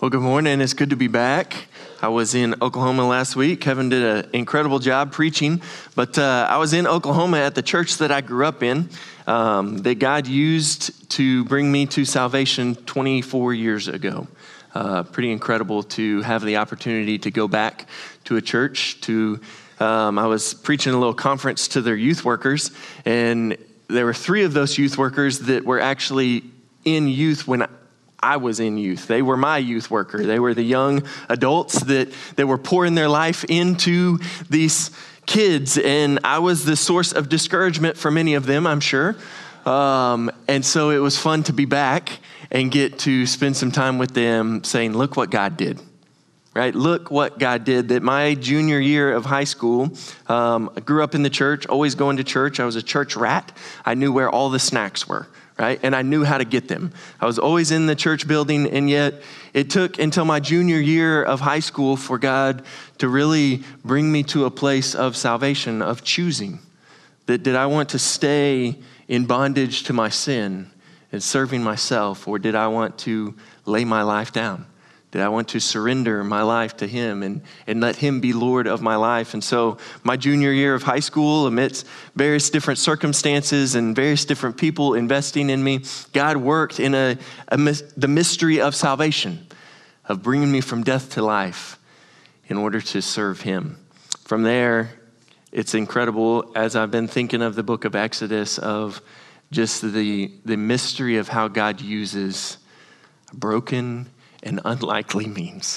Well, good morning. It's good to be back. I was in Oklahoma last week. Kevin did an incredible job preaching, but I was in Oklahoma at the church that I grew up in, that God used to bring me to salvation 24 years ago. Pretty incredible to have the opportunity to go back to a church. I was preaching a little conference to their youth workers, and there were 3 of those youth workers that were actually in youth when I was in youth. They were my youth worker. They were the young adults that were pouring their life into these kids, and I was the source of discouragement for many of them, I'm sure. And so it was fun to be back and get to spend some time with them saying, look what God did, right? Look what God did. That my junior year of high school, I grew up in the church, always going to church. I was a church rat. I knew where all the snacks were, right? And I knew how to get them. I was always in the church building, and yet it took until my junior year of high school for God to really bring me to a place of salvation, of choosing. Did I want to stay in bondage to my sin and serving myself, or did I want to lay my life down? Did I want to surrender my life to Him and let Him be Lord of my life? And so my junior year of high school, amidst various different circumstances and various different people investing in me, God worked in the mystery of salvation, of bringing me from death to life in order to serve Him. From there, it's incredible, as I've been thinking of the book of Exodus, of just the mystery of how God uses broken and unlikely means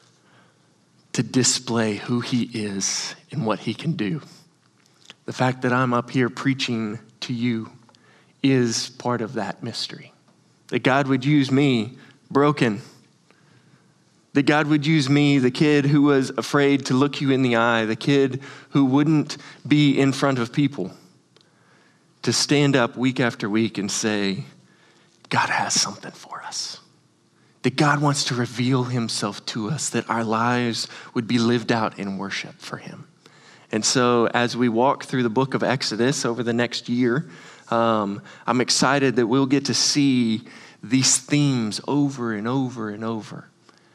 to display who He is and what He can do. The fact that I'm up here preaching to you is part of that mystery. That God would use me, broken. That God would use me, the kid who was afraid to look you in the eye, the kid who wouldn't be in front of people, to stand up week after week and say, God has something for us. That God wants to reveal Himself to us, that our lives would be lived out in worship for Him. And so as we walk through the book of Exodus over the next year, I'm excited that we'll get to see these themes over and over and over.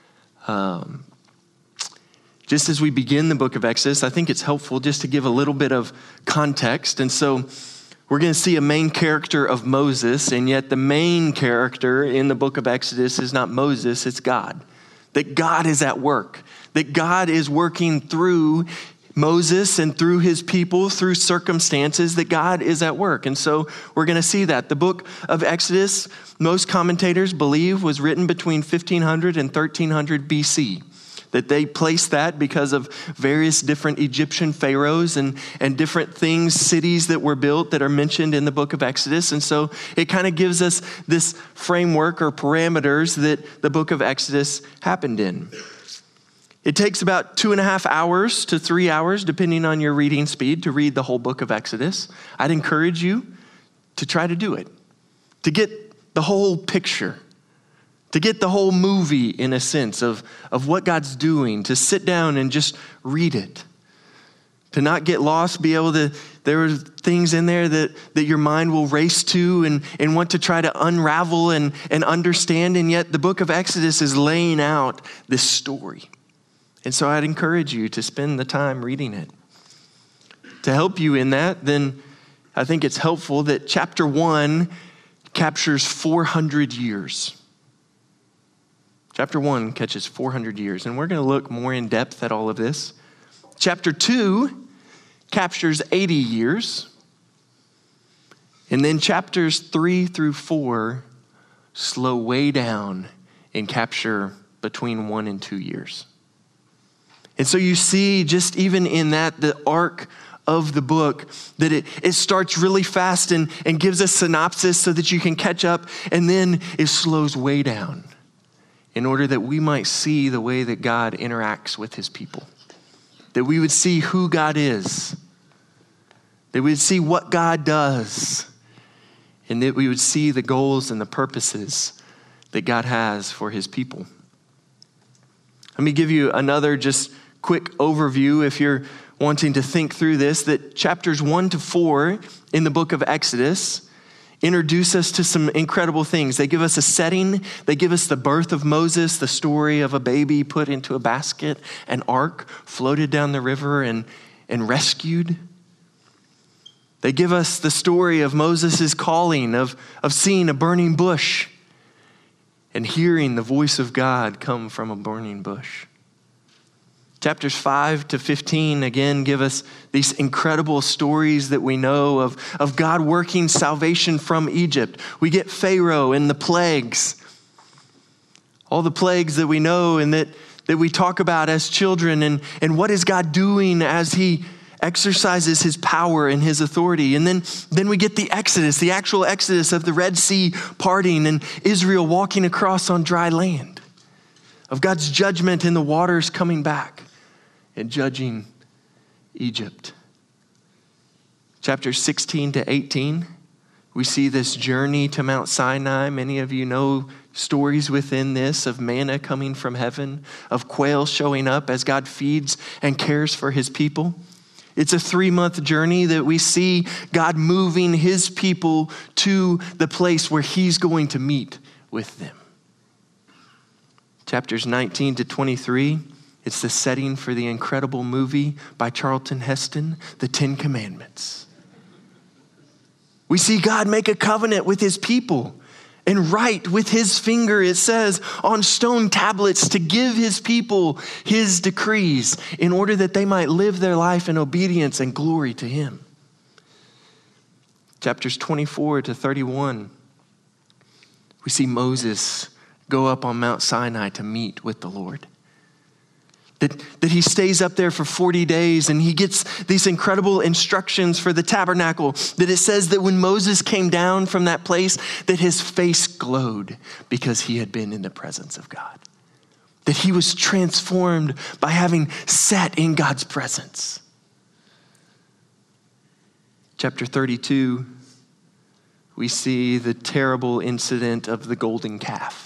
Just as we begin the book of Exodus, I think it's helpful just to give a little bit of context. And so we're going to see a main character of Moses, and yet the main character in the book of Exodus is not Moses, it's God. That God is at work. That God is working through Moses and through His people, through circumstances, that God is at work. And so we're going to see that. The book of Exodus, most commentators believe, was written between 1500 and 1300 BC. That they placed that because of various different Egyptian pharaohs and different things, cities that were built that are mentioned in the book of Exodus. And so it kind of gives us this framework or parameters that the book of Exodus happened in. It takes about 2.5 hours to 3 hours, depending on your reading speed, to read the whole book of Exodus. I'd encourage you to try to do it, to get the whole picture, to get the whole movie in a sense of what God's doing, to sit down and just read it, to not get lost, be able to, there are things in there that your mind will race to and want to try to unravel and understand, and yet the book of Exodus is laying out this story. And so I'd encourage you to spend the time reading it. To help you in that, then I think it's helpful that chapter 1 captures 400 years. Chapter 1 catches 400 years, and we're going to look more in depth at all of this. Chapter 2 captures 80 years, and then chapters 3 through 4 slow way down and capture between 1 and 2 years. And so you see, just even in that, the arc of the book, that it starts really fast and gives a synopsis so that you can catch up, and then it slows way down, in order that we might see the way that God interacts with His people. That we would see who God is. That we would see what God does. And that we would see the goals and the purposes that God has for His people. Let me give you another just quick overview if you're wanting to think through this, that chapters 1 to 4 in the book of Exodus introduce us to some incredible things. They give us a setting. They give us the birth of Moses, the story of a baby put into a basket, an ark floated down the river and rescued. They give us the story of Moses' calling, of seeing a burning bush and hearing the voice of God come from a burning bush. Chapters 5 to 15, again, give us these incredible stories that we know of God working salvation from Egypt. We get Pharaoh and the plagues, all the plagues that we know and that we talk about as children, and what is God doing as he exercises his power and his authority. And then we get the Exodus, the actual Exodus of the Red Sea parting and Israel walking across on dry land, of God's judgment and the waters coming back and judging Egypt. Chapters 16 to 18, we see this journey to Mount Sinai. Many of you know stories within this of manna coming from heaven, of quail showing up as God feeds and cares for his people. It's a 3-month journey that we see God moving his people to the place where he's going to meet with them. Chapters 19 to 23, it's the setting for the incredible movie by Charlton Heston, The 10 Commandments. We see God make a covenant with his people and write with his finger, it says, on stone tablets to give his people his decrees in order that they might live their life in obedience and glory to him. Chapters 24 to 31, we see Moses go up on Mount Sinai to meet with the Lord. That he stays up there for 40 days and he gets these incredible instructions for the tabernacle. That it says that when Moses came down from that place, that his face glowed because he had been in the presence of God. That he was transformed by having sat in God's presence. Chapter 32, we see the terrible incident of the golden calf.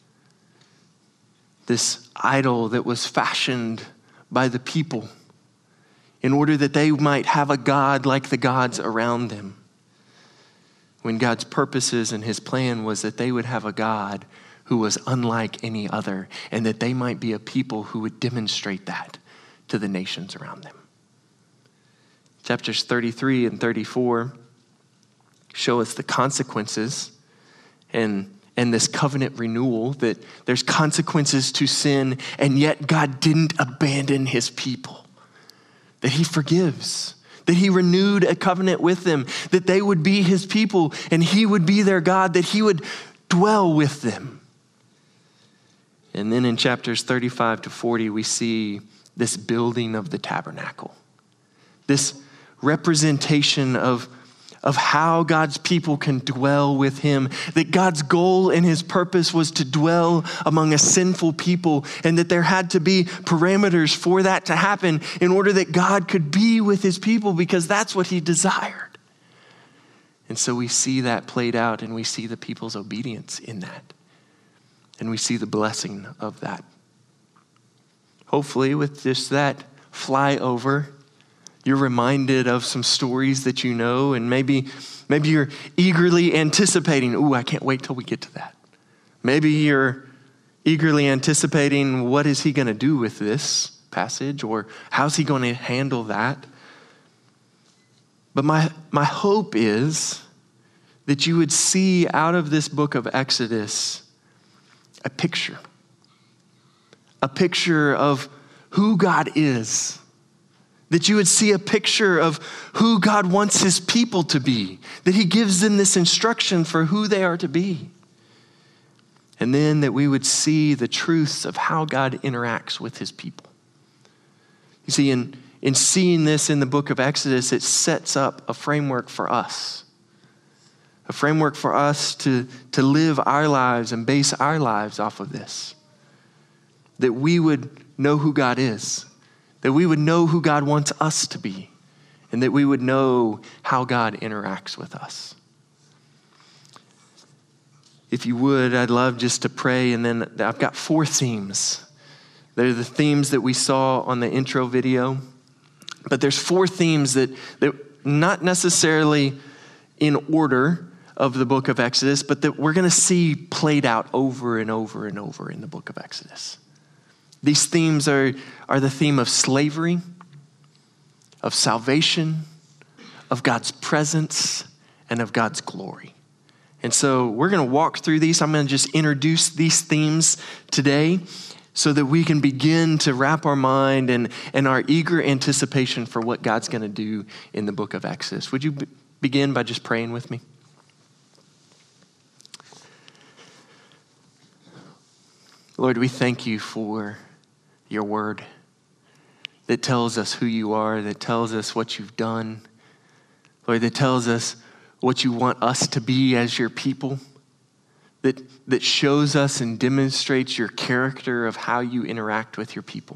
This idol that was fashioned by the people in order that they might have a God like the gods around them. When God's purposes and his plan was that they would have a God who was unlike any other, and that they might be a people who would demonstrate that to the nations around them. Chapters 33 and 34 show us the consequences and this covenant renewal, that there's consequences to sin, and yet God didn't abandon his people. That he forgives, that he renewed a covenant with them, that they would be his people and he would be their God, that he would dwell with them. And then in chapters 35 to 40, we see this building of the tabernacle, this representation of how God's people can dwell with him, that God's goal and his purpose was to dwell among a sinful people, and that there had to be parameters for that to happen in order that God could be with his people, because that's what he desired. And so we see that played out, and we see the people's obedience in that, and we see the blessing of that. Hopefully with just that flyover, you're reminded of some stories that you know, and maybe you're eagerly anticipating, ooh, I can't wait till we get to that. Maybe you're eagerly anticipating, what is he going to do with this passage, or how's he going to handle that? But my hope is that you would see out of this book of Exodus a picture of who God is. That you would see a picture of who God wants his people to be. That he gives them this instruction for who they are to be. And then that we would see the truths of how God interacts with his people. You see, in seeing this in the book of Exodus, it sets up a framework for us. A framework for us to live our lives and base our lives off of this. That we would know who God is. That we would know who God wants us to be, and that we would know how God interacts with us. If you would, I'd love just to pray, and then I've got 4 themes. They're the themes that we saw on the intro video, but there's 4 themes that not necessarily in order of the book of Exodus, but that we're going to see played out over and over and over in the book of Exodus. These themes are the theme of slavery, of salvation, of God's presence, and of God's glory. And so we're going to walk through these. I'm going to just introduce these themes today so that we can begin to wrap our mind and our eager anticipation for what God's going to do in the book of Exodus. Would you begin by just praying with me? Lord, we thank you for your word that tells us who you are, that tells us what you've done. Lord, that tells us what you want us to be as your people, that shows us and demonstrates your character of how you interact with your people.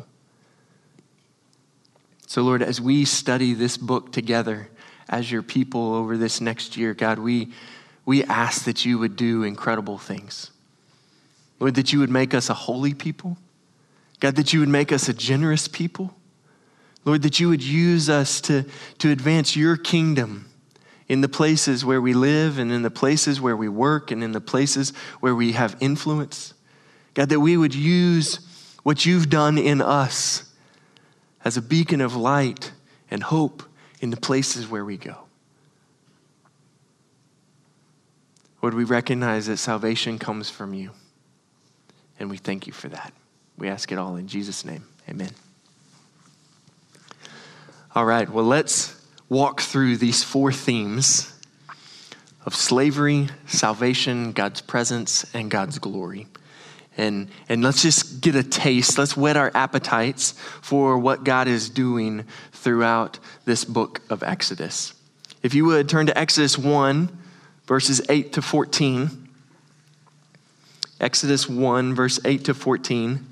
So Lord, as we study this book together as your people over this next year, God, we ask that you would do incredible things. Lord, that you would make us a holy people. God, that you would make us a generous people. Lord, that you would use us to advance your kingdom in the places where we live and in the places where we work and in the places where we have influence. God, that we would use what you've done in us as a beacon of light and hope in the places where we go. Lord, we recognize that salvation comes from you, and we thank you for that. We ask it all in Jesus' name. Amen. All right, well, let's walk through these four themes of slavery, salvation, God's presence, and God's glory. And let's just get a taste. Let's whet our appetites for what God is doing throughout this book of Exodus. If you would, turn to Exodus 1, verses 8 to 14. Exodus 1, verse 8 to 14.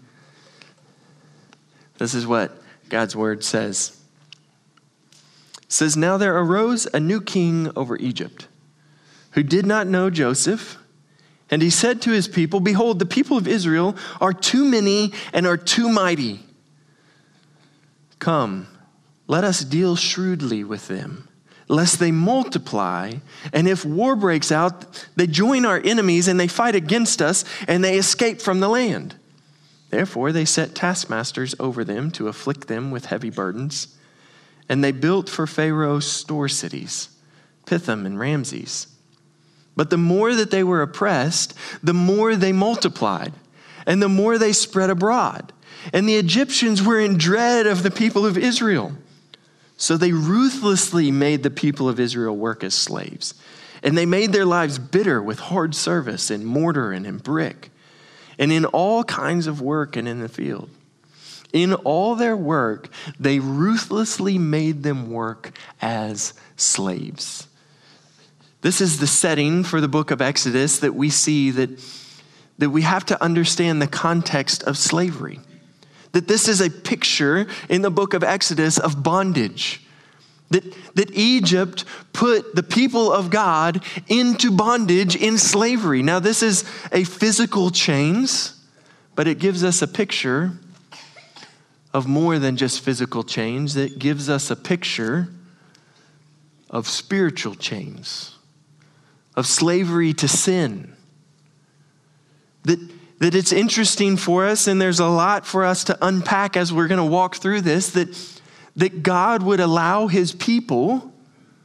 This is what God's word says. It says, "Now there arose a new king over Egypt, who did not know Joseph. And he said to his people, 'Behold, the people of Israel are too many and are too mighty. Come, let us deal shrewdly with them, lest they multiply. And if war breaks out, they join our enemies and they fight against us and they escape from the land.' Therefore they set taskmasters over them to afflict them with heavy burdens. And they built for Pharaoh store cities, Pithom and Ramses. But the more that they were oppressed, the more they multiplied, and the more they spread abroad. And the Egyptians were in dread of the people of Israel. So they ruthlessly made the people of Israel work as slaves. And they made their lives bitter with hard service in mortar and in brick, and in all kinds of work and in the field. In all their work, they ruthlessly made them work as slaves." This is the setting for the book of Exodus that we see that we have to understand the context of slavery. That this is a picture in the book of Exodus of bondage. That Egypt put the people of God into bondage in slavery. Now, this is a physical chains, but it gives us a picture of more than just physical chains. It gives us a picture of spiritual chains, of slavery to sin. That it's interesting for us, and there's a lot for us to unpack as we're going to walk through this, that God would allow his people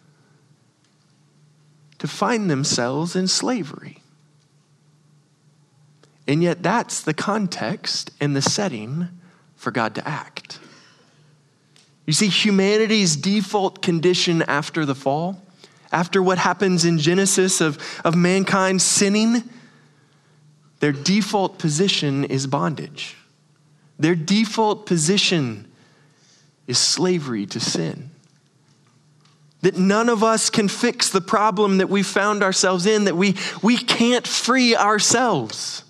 to find themselves in slavery. And yet that's the context and the setting for God to act. You see, humanity's default condition after the fall, after what happens in Genesis of mankind sinning, their default position is bondage. Their default position is slavery to sin. That none of us can fix the problem that we found ourselves in, that we can't free ourselves.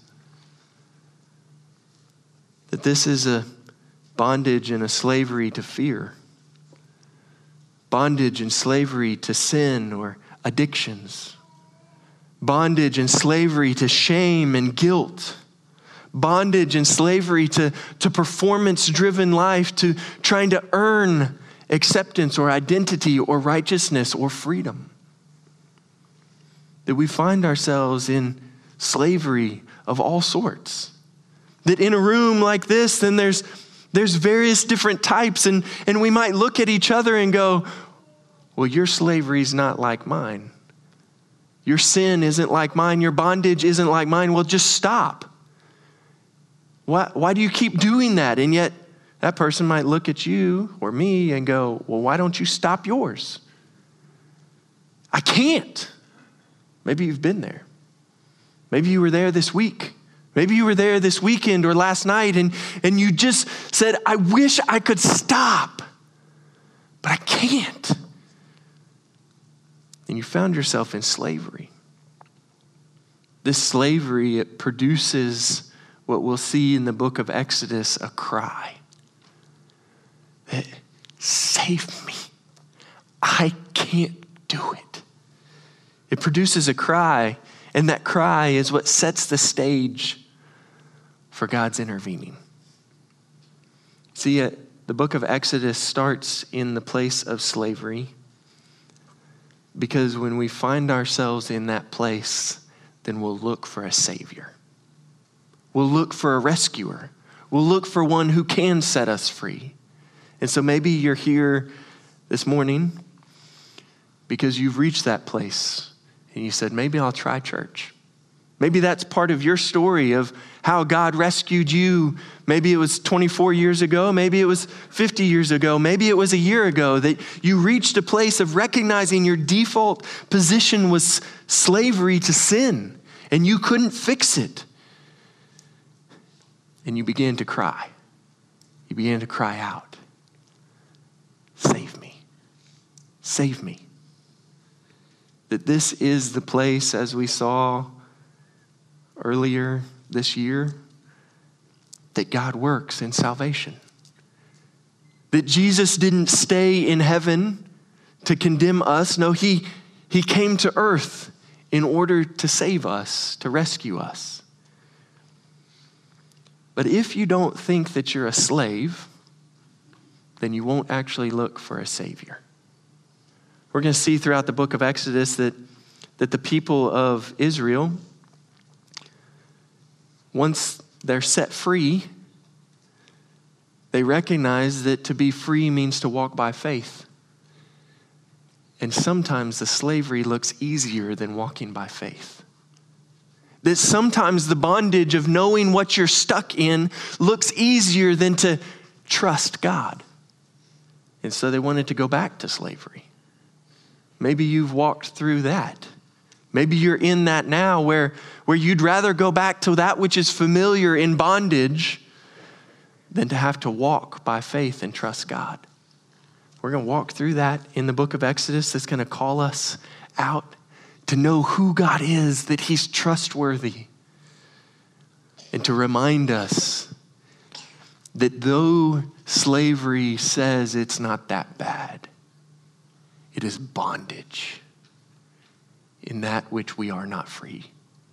That this is a bondage and a slavery to fear. Bondage and slavery to sin or addictions. Bondage and slavery to shame and guilt. Bondage and slavery to performance-driven life, to trying to earn acceptance or identity or righteousness or freedom. that we find ourselves in slavery of all sorts. That in a room like this, then there's various different types, and we might look at each other and go, well, your slavery is not like mine. Your sin isn't like mine. Your bondage isn't like mine. Well, just stop. Why do you keep doing that? And yet that person might look at you or me and go, well, why don't you stop yours? I can't. Maybe you've been there. Maybe you were there this week. Maybe you were there this weekend or last night and you just said, I wish I could stop, but I can't. And you found yourself in slavery. This slavery, it produces what we'll see in the book of Exodus, a cry. Save me. I can't do it. It produces a cry, and that cry is what sets the stage for God's intervening. See, the book of Exodus starts in the place of slavery because when we find ourselves in that place, then we'll look for a savior. We'll look for a rescuer. We'll look for one who can set us free. And so maybe you're here this morning because you've reached that place and you said, maybe I'll try church. Maybe that's part of your story of how God rescued you. Maybe it was 24 years ago. Maybe it was 50 years ago. Maybe it was a year ago that you reached a place of recognizing your default position was slavery to sin and you couldn't fix it. And you began to cry. You began to cry out. Save me. Save me. That this is the place, as we saw earlier this year, that God works in salvation. That Jesus didn't stay in heaven to condemn us. No, he came to earth in order to save us, to rescue us. But if you don't think that you're a slave, then you won't actually look for a savior. We're going to see throughout the book of Exodus that the people of Israel, once they're set free, they recognize that to be free means to walk by faith. And sometimes the slavery looks easier than walking by faith. That sometimes the bondage of knowing what you're stuck in looks easier than to trust God. And so they wanted to go back to slavery. Maybe you've walked through that. Maybe you're in that now where you'd rather go back to that which is familiar in bondage than to have to walk by faith and trust God. We're going to walk through that in the book of Exodus. That's going to call us out to know who God is, that he's trustworthy, and to remind us that though slavery says it's not that bad, it is bondage in that which we are not free.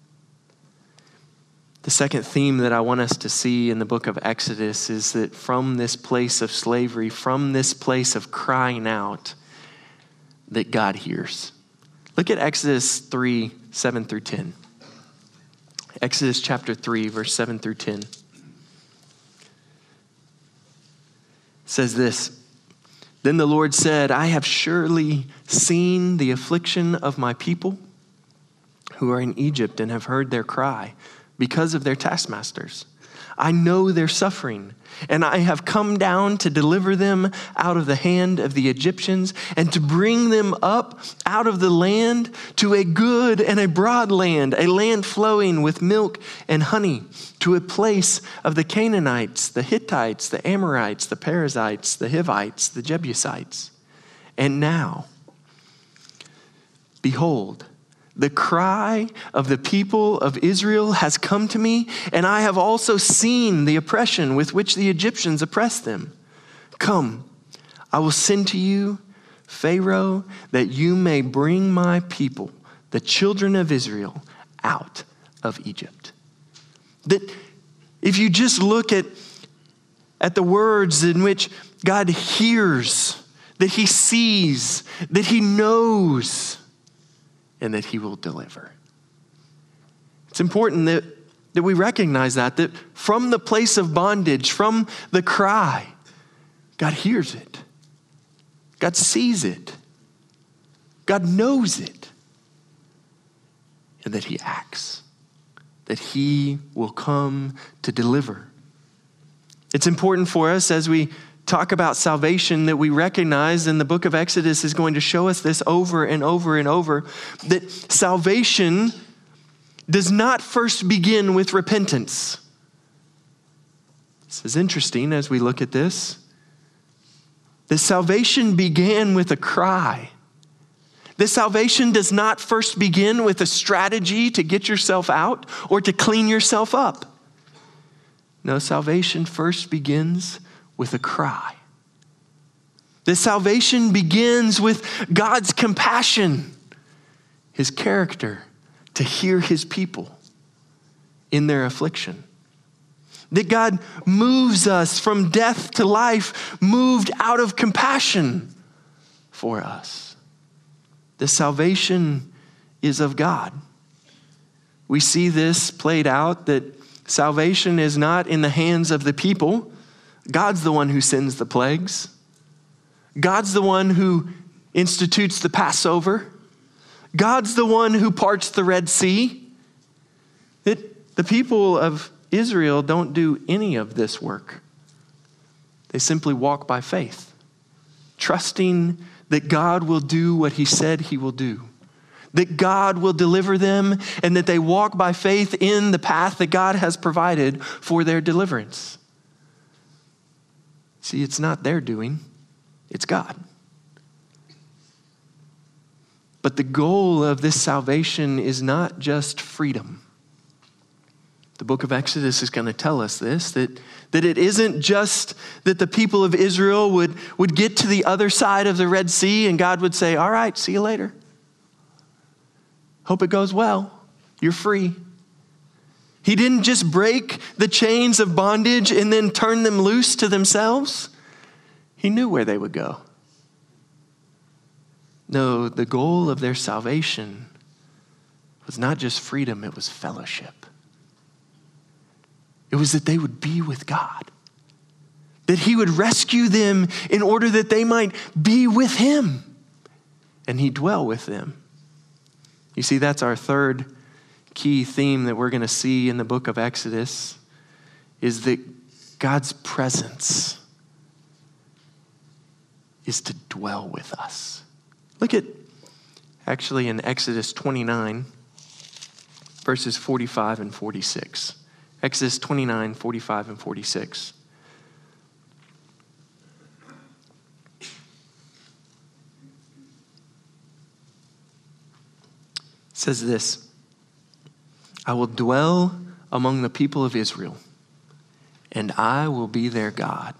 The second theme that I want us to see in the book of Exodus is that from this place of slavery, from this place of crying out, that God hears. Look at Exodus 3, 7 through 10. Exodus chapter 3, verse 7 through 10. It says this, "Then the Lord said, I have surely seen the affliction of my people who are in Egypt and have heard their cry because of their taskmasters. I know their suffering, and I have come down to deliver them out of the hand of the Egyptians and to bring them up out of the land to a good and a broad land, a land flowing with milk and honey, to a place of the Canaanites, the Hittites, the Amorites, the Perizzites, the Hivites, the Jebusites. And now, behold, the cry of the people of Israel has come to me, and I have also seen the oppression with which the Egyptians oppress them. Come, I will send to you Pharaoh, that you may bring my people, the children of Israel, out of Egypt." That if you just look at the words in which God hears, that he sees, that he knows, and that he will deliver. It's important that we recognize that from the place of bondage, from the cry, God hears it. God sees it. God knows it. And that he acts. That he will come to deliver. It's important for us as we talk about salvation that we recognize, and the book of Exodus is going to show us this over and over and over, that salvation does not first begin with repentance. This is interesting as we look at this. The salvation began with a cry. The salvation does not first begin with a strategy to get yourself out or to clean yourself up. No, salvation first begins with a cry. The salvation begins with God's compassion, his character, to hear his people in their affliction. That God moves us from death to life, moved out of compassion for us. The salvation is of God. We see this played out, that salvation is not in the hands of the people. God's the one who sends the plagues. God's the one who institutes the Passover. God's the one who parts the Red Sea. The people of Israel don't do any of this work. They simply walk by faith, trusting that God will do what he said he will do, that God will deliver them, and that they walk by faith in the path that God has provided for their deliverance. See, it's not their doing, it's God. But the goal of this salvation is not just freedom. The book of Exodus is going to tell us this, that it isn't just that the people of Israel would get to the other side of the Red Sea and God would say, all right, see you later. Hope it goes well. You're free. He didn't just break the chains of bondage and then turn them loose to themselves. He knew where they would go. No, the goal of their salvation was not just freedom, it was fellowship. It was that they would be with God. That he would rescue them in order that they might be with him. And he dwell with them. You see, that's our third key theme that we're going to see in the book of Exodus, is that God's presence is to dwell with us. Look at, actually in Exodus 29, verses 45 and 46. Exodus 29, 45 and 46. It says this: I will dwell among the people of Israel, and I will be their God.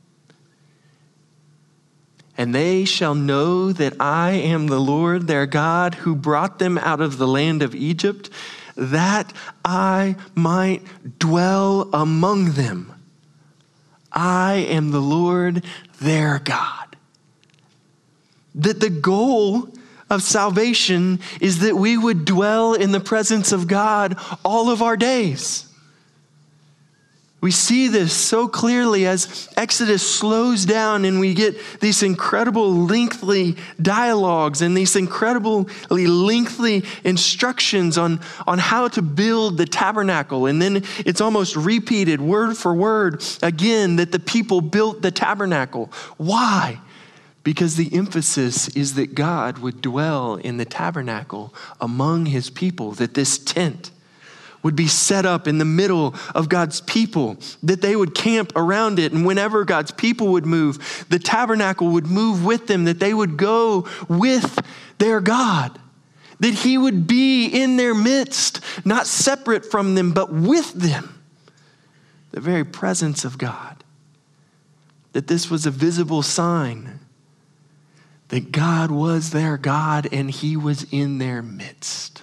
And they shall know that I am the Lord their God, who brought them out of the land of Egypt, that I might dwell among them. I am the Lord their God. That the goal of salvation is that we would dwell in the presence of God all of our days. We see this so clearly as Exodus slows down and we get these incredible lengthy dialogues and these incredibly lengthy instructions on how to build the tabernacle. And then it's almost repeated word for word again that the people built the tabernacle. Why? Because the emphasis is that God would dwell in the tabernacle among his people, that this tent would be set up in the middle of God's people, that they would camp around it. And whenever God's people would move, the tabernacle would move with them, that they would go with their God, that he would be in their midst, not separate from them, but with them. The very presence of God. That this was a visible sign that God was their God and he was in their midst.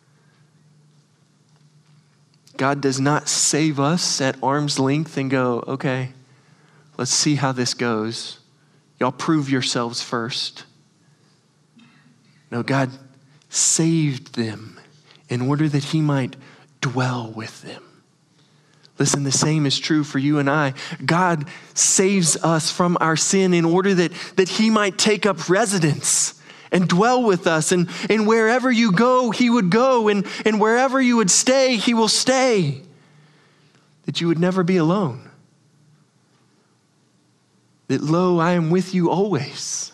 God does not save us at arm's length and go, okay, let's see how this goes. Y'all prove yourselves first. No, God saved them in order that he might dwell with them. Listen, the same is true for you and I. God saves us from our sin in order that he might take up residence and dwell with us. And wherever you go, he would go. And wherever you would stay, he will stay. That you would never be alone. That, lo, I am with you always.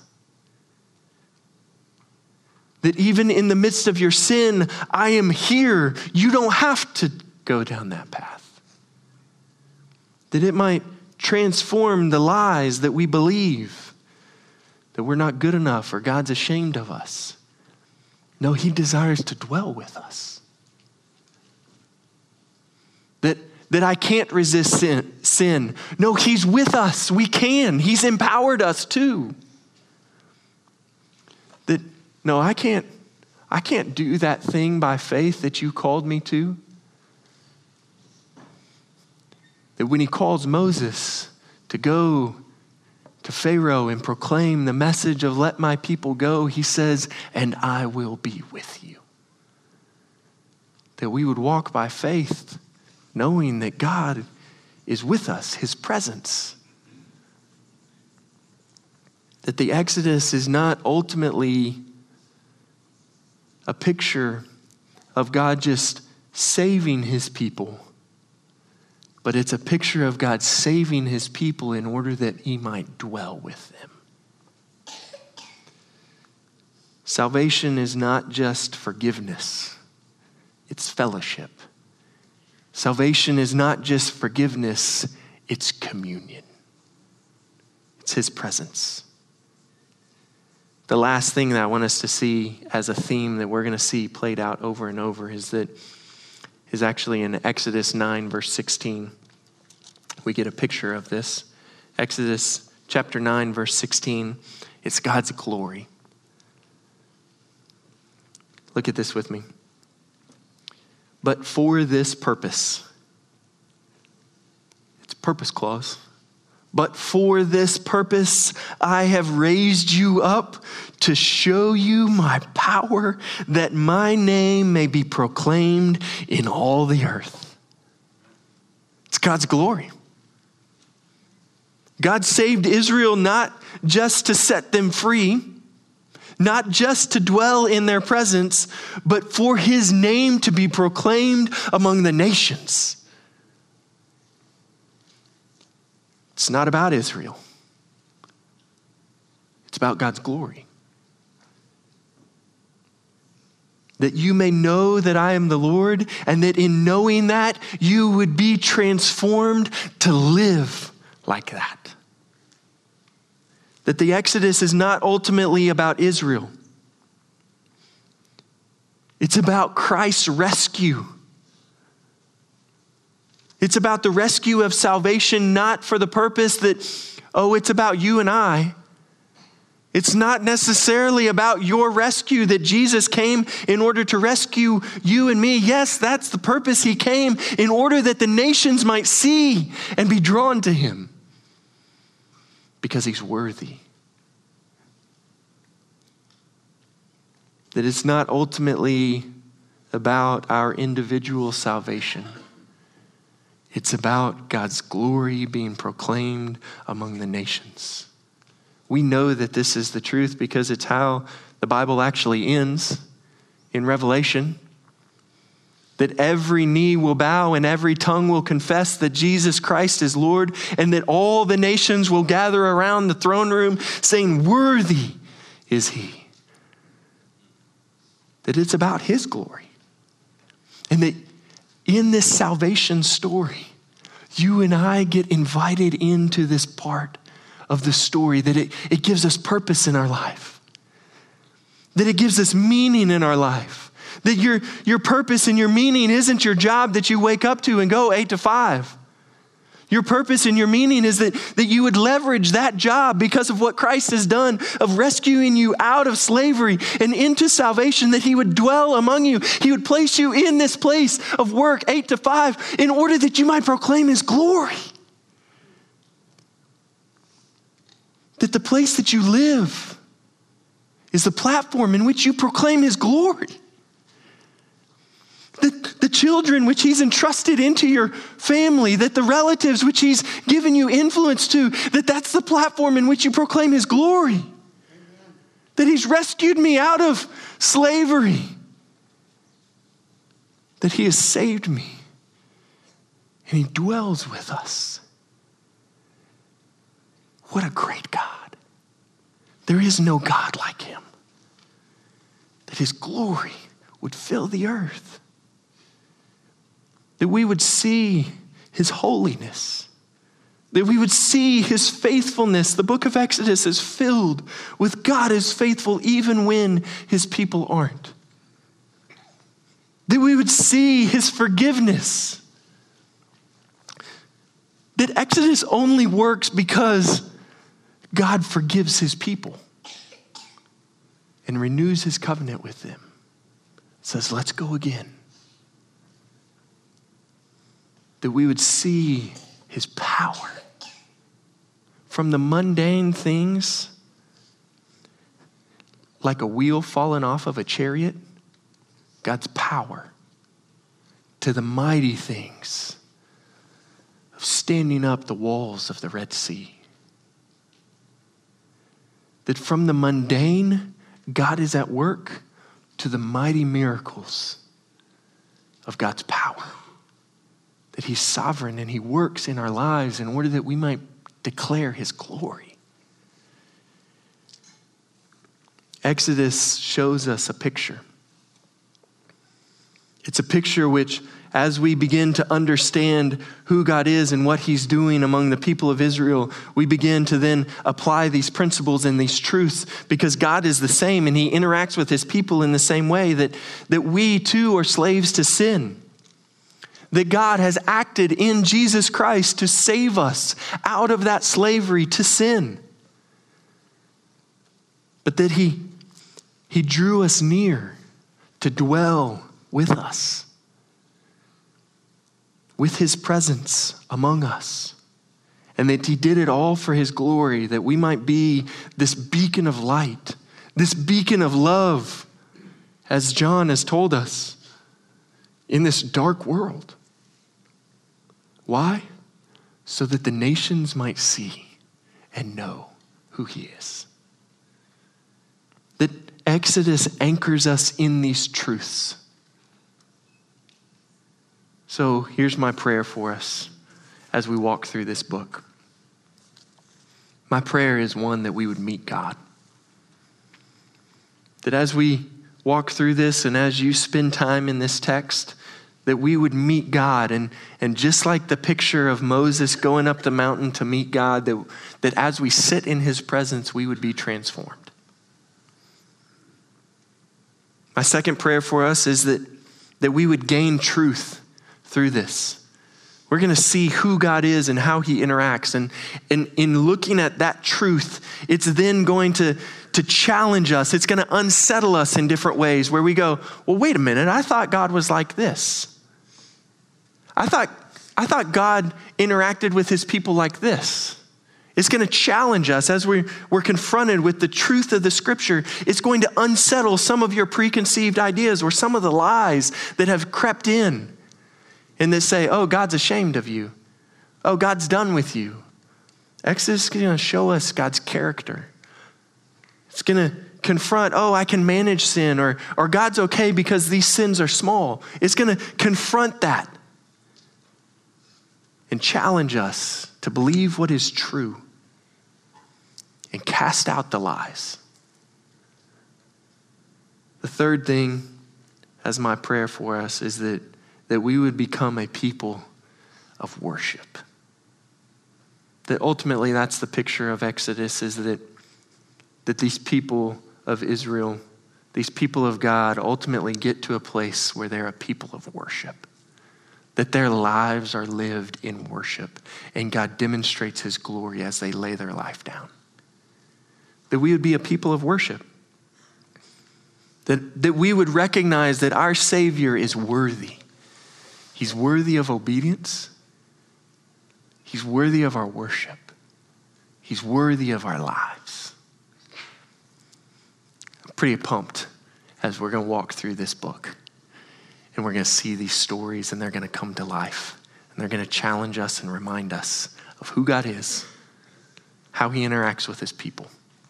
That even in the midst of your sin, I am here. You don't have to go down that path. That it might transform the lies that we believe, that we're not good enough or God's ashamed of us. No, he desires to dwell with us. That I can't resist sin. No, he's with us. We can. He's empowered us too. That, no, I can't do that thing by faith that you called me to. That when he calls Moses to go to Pharaoh and proclaim the message of let my people go, he says, and I will be with you. That we would walk by faith, knowing that God is with us, his presence. That the Exodus is not ultimately a picture of God just saving his people, but it's a picture of God saving his people in order that he might dwell with them. Salvation is not just forgiveness, it's fellowship. Salvation is not just forgiveness, it's communion. It's his presence. The last thing that I want us to see as a theme that we're going to see played out over and over is actually in Exodus 9, verse 16. We get a picture of this. Exodus chapter 9, verse 16. It's God's glory. Look at this with me. But for this purpose, it's a purpose clause. But for this purpose, I have raised you up to show you my power, that my name may be proclaimed in all the earth. It's God's glory. God saved Israel not just to set them free, not just to dwell in their presence, but for his name to be proclaimed among the nations. It's not about Israel. It's about God's glory. That you may know that I am the Lord, and that in knowing that, you would be transformed to live like that. That the Exodus is not ultimately about Israel. It's about Christ's rescue. It's about the rescue of salvation, not for the purpose that, it's about you and I. It's not necessarily about your rescue, that Jesus came in order to rescue you and me. Yes, that's the purpose. He came in order that the nations might see and be drawn to him. Because he's worthy. That it's not ultimately about our individual salvation. It's about God's glory being proclaimed among the nations. We know that this is the truth because it's how the Bible actually ends in Revelation. That every knee will bow and every tongue will confess that Jesus Christ is Lord, and that all the nations will gather around the throne room saying, worthy is he. That it's about his glory. And that in this salvation story, you and I get invited into this part of the story, that it gives us purpose in our life. That it gives us meaning in our life. That your purpose and your meaning isn't your job that you wake up to and go 8 to 5. Your purpose and your meaning is that you would leverage that job because of what Christ has done of rescuing you out of slavery and into salvation, that he would dwell among you. He would place you in this place of work 8 to 5 in order that you might proclaim his glory. That the place that you live is the platform in which you proclaim his glory. The children which he's entrusted into your family, that the relatives which he's given you influence to, that's the platform in which you proclaim his glory. Amen. That he's rescued me out of slavery. That he has saved me. And he dwells with us. What a great God. There is no God like him. That his glory would fill the earth. That we would see his holiness. That we would see his faithfulness. The book of Exodus is filled with God is faithful even when his people aren't. That we would see his forgiveness. That Exodus only works because God forgives his people and renews his covenant with them. Says, let's go again. That we would see his power from the mundane things, like a wheel falling off of a chariot, God's power, to the mighty things of standing up the walls of the Red Sea. That from the mundane, God is at work, to the mighty miracles of God's power. That he's sovereign and he works in our lives in order that we might declare his glory. Exodus shows us a picture. It's a picture which, as we begin to understand who God is and what he's doing among the people of Israel, we begin to then apply these principles and these truths, because God is the same and he interacts with his people in the same way, that we too are slaves to sin. That God has acted in Jesus Christ to save us out of that slavery to sin. But that he drew us near to dwell with us, with his presence among us. And that he did it all for his glory, that we might be this beacon of light, this beacon of love, as John has told us, in this dark world. Why? So that the nations might see and know who he is. That Exodus anchors us in these truths. So here's my prayer for us as we walk through this book. My prayer is one that we would meet God. That as we walk through this and as you spend time in this text, that we would meet God, and just like the picture of Moses going up the mountain to meet God, that as we sit in his presence, we would be transformed. My second prayer for us is that we would gain truth through this. We're going to see who God is and how he interacts. And in looking at that truth, it's then going to challenge us. It's going to unsettle us in different ways where we go, well, wait a minute, I thought God was like this. I thought God interacted with his people like this. It's going to challenge us as we're confronted with the truth of the scripture. It's going to unsettle some of your preconceived ideas or some of the lies that have crept in and that say, oh, God's ashamed of you. Oh, God's done with you. Exodus is going to show us God's character. It's going to confront, oh, I can manage sin, or God's okay because these sins are small. It's going to confront that and challenge us to believe what is true and cast out the lies. The third thing, as my prayer for us, is that we would become a people of worship. That ultimately that's the picture of Exodus, is that these people of Israel, these people of God, ultimately get to a place where they're a people of worship. That their lives are lived in worship, and God demonstrates his glory as they lay their life down. That we would be a people of worship. That we would recognize that our Savior is worthy. He's worthy of obedience. He's worthy of our worship. He's worthy of our lives. pretty pumped as we're going to walk through this book. And we're going to see these stories, and they're going to come to life. And they're going to challenge us and remind us of who God is, how he interacts with his people,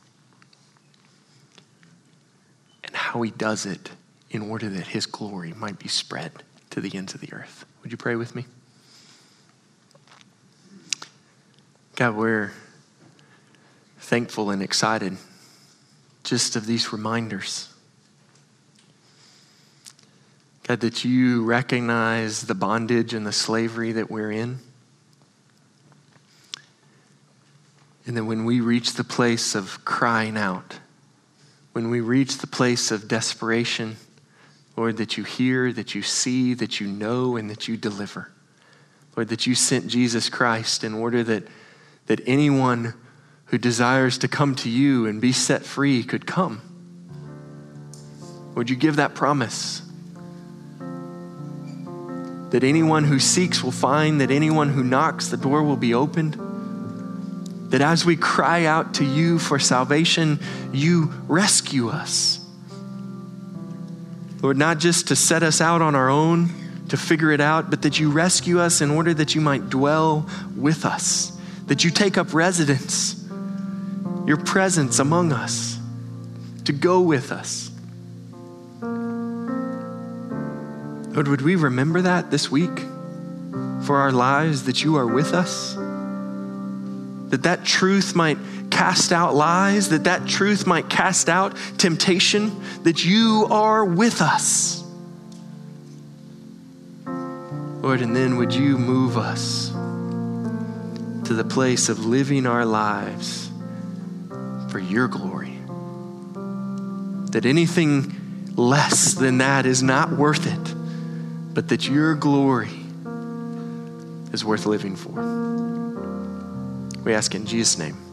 and how he does it in order that his glory might be spread to the ends of the earth. Would you pray with me? God, we're thankful and excited just of these reminders. God, that you recognize the bondage and the slavery that we're in. And that when we reach the place of crying out, when we reach the place of desperation, Lord, that you hear, that you see, that you know, and that you deliver. Lord, that you sent Jesus Christ in order that anyone who desires to come to you and be set free could come. Would you give that promise? That anyone who seeks will find, that anyone who knocks, the door will be opened. That as we cry out to you for salvation, you rescue us. Lord, not just to set us out on our own, to figure it out, but that you rescue us in order that you might dwell with us. That you take up residence, your presence among us, to go with us. Lord, would we remember that this week for our lives, that you are with us? That truth might cast out lies, that truth might cast out temptation, that you are with us. Lord, and then would you move us to the place of living our lives for your glory? That anything less than that is not worth it, but that your glory is worth living for. We ask in Jesus' name.